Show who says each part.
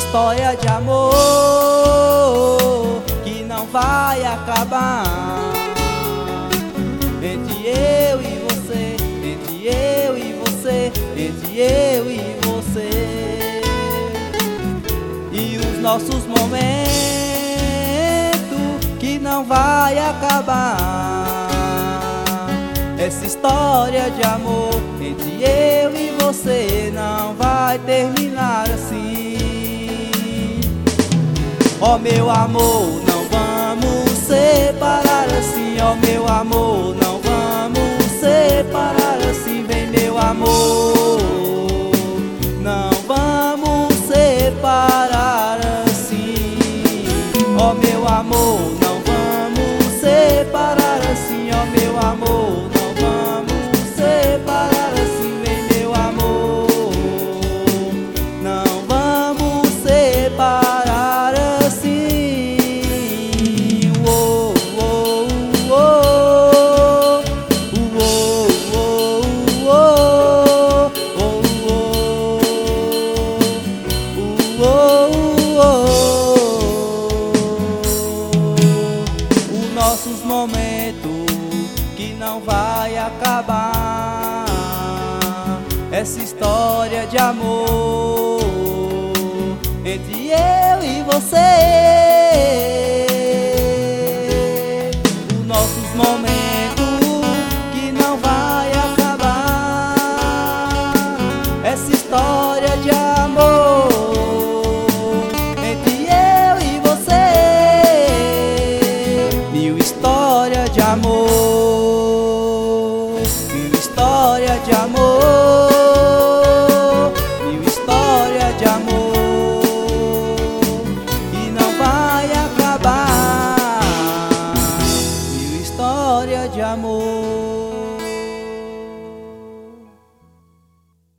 Speaker 1: história de amor que não vai acabar. Entre eu e você, entre eu e você, entre eu e você. E os nossos momentos que não vai acabar. Essa história de amor entre eu e você não vai terminar assim. Ó meu amor, não vamos separar assim. Ó meu amor, não vamos separar assim. Vem meu amor, não vamos separar assim. Ó meu amor, não vamos separar assim. Ó meu amor, não vamos separar assim. Vem meu amor, não vamos separar assim. Uou, uou, uou, uou, uou, uou, uou. Os nossos momentos que não vai acabar. Essa história de amor entre eu e você. Os nossos momentos que não vai acabar. Essa história de amor entre eu e você. Mil histórias de amor, mil história de amor, mil história de amor, e não vai acabar. Mil história de amor.